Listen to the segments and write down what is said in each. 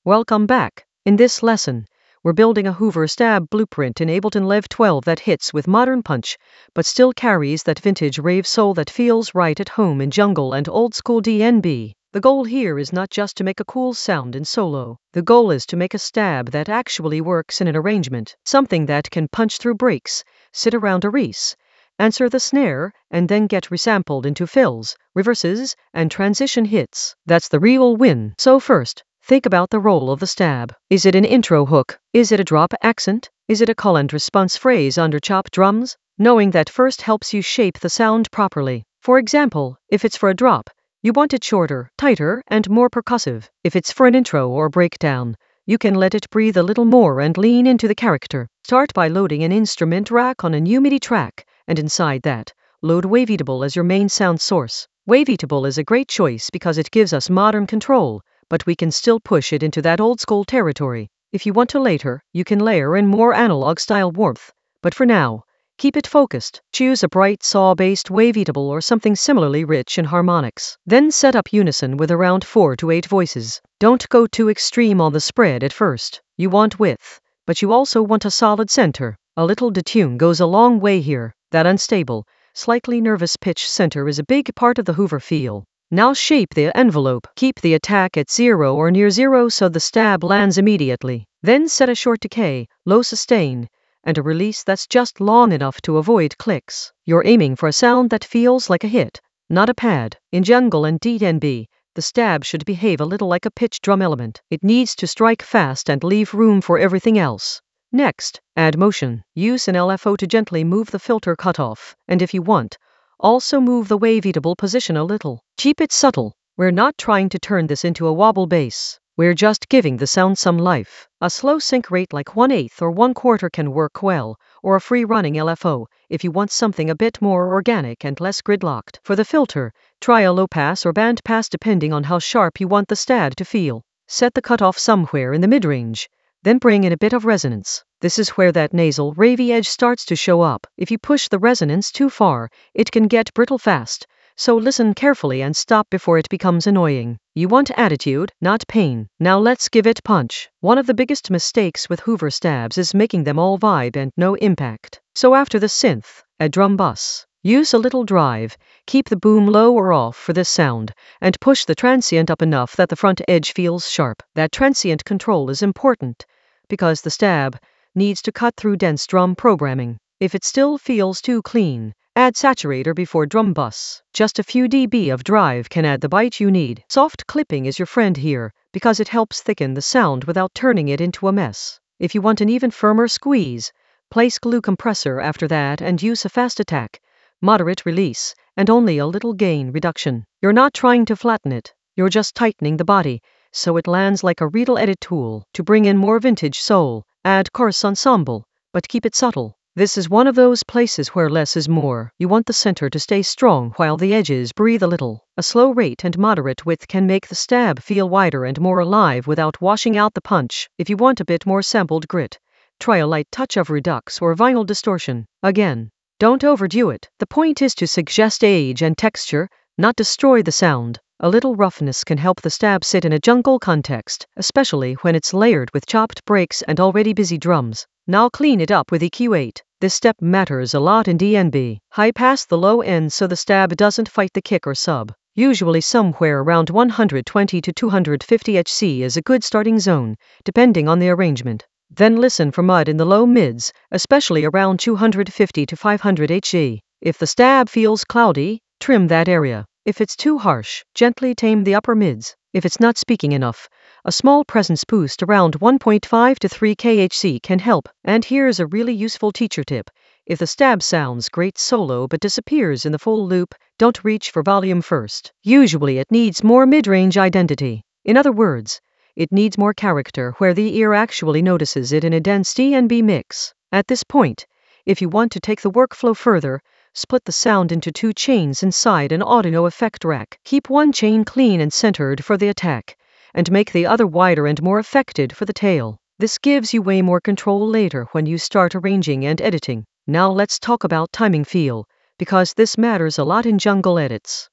Welcome back. In this lesson, we're building a Hoover stab blueprint in Ableton Live 12 that hits with modern punch, but still carries that vintage rave soul that feels right at home in jungle and old school DnB. The goal here is not just to make a cool sound in solo. The goal is to make a stab that actually works in an arrangement, something that can punch through breaks, sit around a res, answer the snare, and then get resampled into fills, reverses, and transition hits. That's the real win. So first, think about the role of the stab. Is it an intro hook? Is it a drop accent? Is it a call and response phrase under chop drums? Knowing that first helps you shape the sound properly. For example, if it's for a drop, you want it shorter, tighter, and more percussive. If it's for an intro or breakdown, you can let it breathe a little more and lean into the character. Start by loading an instrument rack on a new MIDI track, and inside that, load Waveatable as your main sound source. Waveatable is a great choice because it gives us modern control, but we can still push it into that old school territory. If you want to later, you can layer in more analog style warmth, but for now, keep it focused. Choose a bright saw-based Waveatable or something similarly rich in harmonics. Then set up unison with around 4 to 8 voices. Don't go too extreme on the spread at first. You want width, but you also want a solid center. A little detune goes a long way here. That unstable, slightly nervous pitch center is a big part of the Hoover feel. Now shape the envelope. Keep the attack at 0 or near 0 so the stab lands immediately. Then set a short decay, low sustain, and a release that's just long enough to avoid clicks. You're aiming for a sound that feels like a hit, not a pad. In jungle and DnB, the stab should behave a little like a pitch drum element. It needs to strike fast and leave room for everything else. Next, add motion. Use an LFO to gently move the filter cutoff, and if you want, also move the Waveatable position a little. Keep it subtle. We're not trying to turn this into a wobble bass. We're just giving the sound some life. A slow sync rate like 1/8 or 1/4 can work well, or a free-running LFO, if you want something a bit more organic and less gridlocked. For the filter, try a low pass or band pass depending on how sharp you want the stab to feel. Set the cutoff somewhere in the mid-range, then bring in a bit of resonance. This is where that nasal, ravey edge starts to show up. If you push the resonance too far, it can get brittle fast, so listen carefully and stop before it becomes annoying. You want attitude, not pain. Now let's give it punch. One of the biggest mistakes with Hoover stabs is making them all vibe and no impact. So after the synth, a drum bus. Use a little drive, keep the boom low or off for this sound, and push the transient up enough that the front edge feels sharp. That transient control is important, because the stab needs to cut through dense drum programming. If it still feels too clean, add saturator before drum bus. Just a few dB of drive can add the bite you need. Soft clipping is your friend here, because it helps thicken the sound without turning it into a mess. If you want an even firmer squeeze, place glue compressor after that and use a fast attack, moderate release, and only a little gain reduction. You're not trying to flatten it, you're just tightening the body, so it lands like a real edit tool. To bring in more vintage soul, add chorus ensemble, but keep it subtle. This is one of those places where less is more. You want the center to stay strong while the edges breathe a little. A slow rate and moderate width can make the stab feel wider and more alive without washing out the punch. If you want a bit more sampled grit, try a light touch of redux or vinyl distortion. Again, don't overdo it. The point is to suggest age and texture, not destroy the sound. A little roughness can help the stab sit in a jungle context, especially when it's layered with chopped breaks and already busy drums. Now clean it up with EQ8. This step matters a lot in DnB. High pass the low end so the stab doesn't fight the kick or sub. Usually somewhere around 120 to 250 Hz is a good starting zone, depending on the arrangement. Then listen for mud in the low mids, especially around 250 to 500 Hz. If the stab feels cloudy, trim that area. If it's too harsh, gently tame the upper mids. If it's not speaking enough, a small presence boost around 1.5 to 3 kHz can help. And here's a really useful teacher tip. If the stab sounds great solo but disappears in the full loop, don't reach for volume first. Usually it needs more mid-range identity. In other words, it needs more character where the ear actually notices it in a dense DnB mix. At this point, if you want to take the workflow further, split the sound into 2 chains inside an audio effect rack. Keep one chain clean and centered for the attack, and make the other wider and more affected for the tail. This gives you way more control later when you start arranging and editing. Now let's talk about timing feel, because this matters a lot in jungle edits.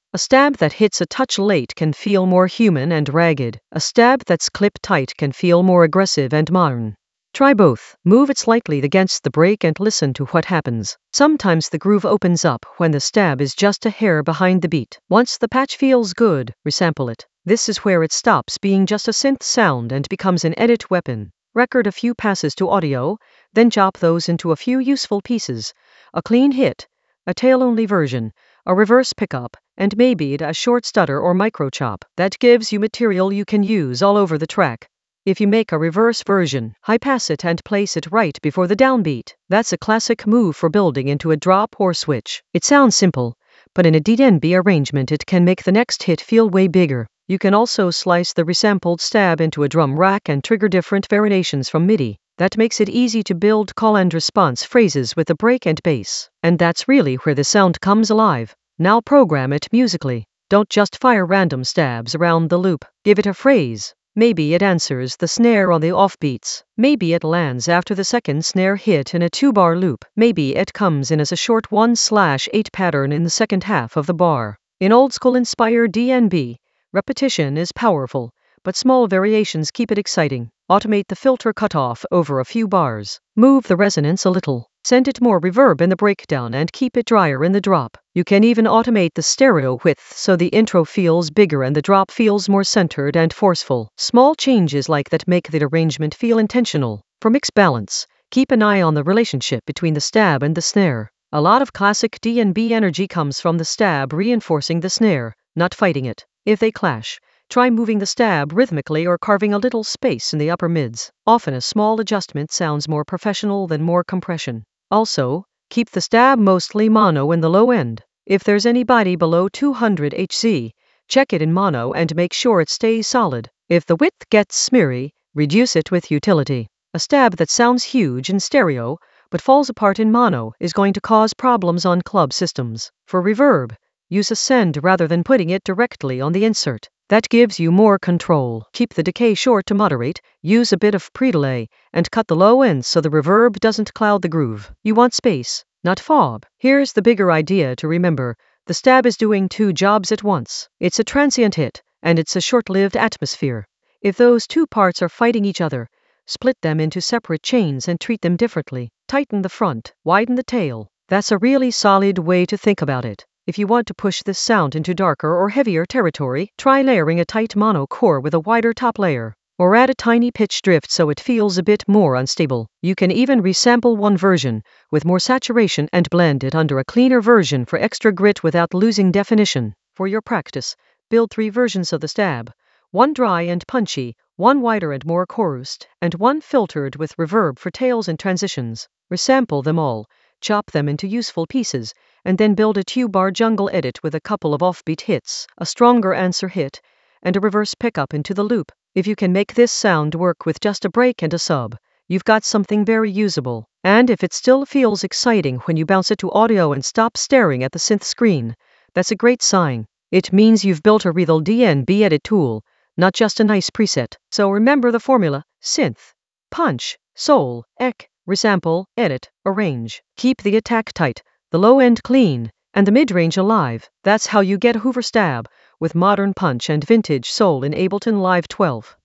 A stab that hits a touch late can feel more human and ragged. A stab that's clipped tight can feel more aggressive and modern. Try both. Move it slightly against the break and listen to what happens. Sometimes the groove opens up when the stab is just a hair behind the beat. Once the patch feels good, resample it. This is where it stops being just a synth sound and becomes an edit weapon. Record a few passes to audio, then chop those into a few useful pieces. A clean hit, a tail-only version, a reverse pickup, and maybe a short stutter or micro chop. That gives you material you can use all over the track. If you make a reverse version, high-pass it and place it right before the downbeat. That's a classic move for building into a drop or switch. It sounds simple, but in a D&B arrangement it can make the next hit feel way bigger. You can also slice the resampled stab into a drum rack and trigger different variations from MIDI. That makes it easy to build call and response phrases with the break and bass. And that's really where the sound comes alive. Now program it musically. Don't just fire random stabs around the loop. Give it a phrase. Maybe it answers the snare on the offbeats. Maybe it lands after the second snare hit in a 2-bar loop. Maybe it comes in as a short 1/8 pattern in the second half of the bar. In old school inspired D&B, repetition is powerful, but small variations keep it exciting. Automate the filter cutoff over a few bars. Move the resonance a little. Send it more reverb in the breakdown and keep it drier in the drop. You can even automate the stereo width so the intro feels bigger and the drop feels more centered and forceful. Small changes like that make the arrangement feel intentional. For mix balance, keep an eye on the relationship between the stab and the snare. A lot of classic D&B energy comes from the stab reinforcing the snare, not fighting it. If they clash, try moving the stab rhythmically or carving a little space in the upper mids. Often a small adjustment sounds more professional than more compression. Also, keep the stab mostly mono in the low end. If there's any body below 200 Hz, check it in mono and make sure it stays solid. If the width gets smeary, reduce it with utility. A stab that sounds huge in stereo but falls apart in mono is going to cause problems on club systems. For reverb, use a send rather than putting it directly on the insert. That gives you more control. Keep the decay short to moderate, use a bit of pre-delay, and cut the low ends so the reverb doesn't cloud the groove. You want space, not fob. Here's the bigger idea to remember. The stab is doing 2 jobs at once. It's a transient hit, and it's a short-lived atmosphere. If those 2 parts are fighting each other, split them into separate chains and treat them differently. Tighten the front, widen the tail. That's a really solid way to think about it. If you want to push this sound into darker or heavier territory, try layering a tight mono core with a wider top layer, or add a tiny pitch drift so it feels a bit more unstable. You can even resample one version with more saturation and blend it under a cleaner version for extra grit without losing definition. For your practice, build 3 versions of the stab: one dry and punchy, one wider and more chorused, and one filtered with reverb for tails and transitions. Resample them all, chop them into useful pieces, and then build a 2-bar jungle edit with a couple of offbeat hits, a stronger answer hit, and a reverse pickup into the loop. If you can make this sound work with just a break and a sub, you've got something very usable. And if it still feels exciting when you bounce it to audio and stop staring at the synth screen, that's a great sign. It means you've built a real D&B edit tool, not just a nice preset. So remember the formula: synth, punch, soul, resample, edit, arrange. Keep the attack tight, the low end clean, and the mid-range alive. That's how you get a Hoover stab with modern punch and vintage soul in Ableton Live 12.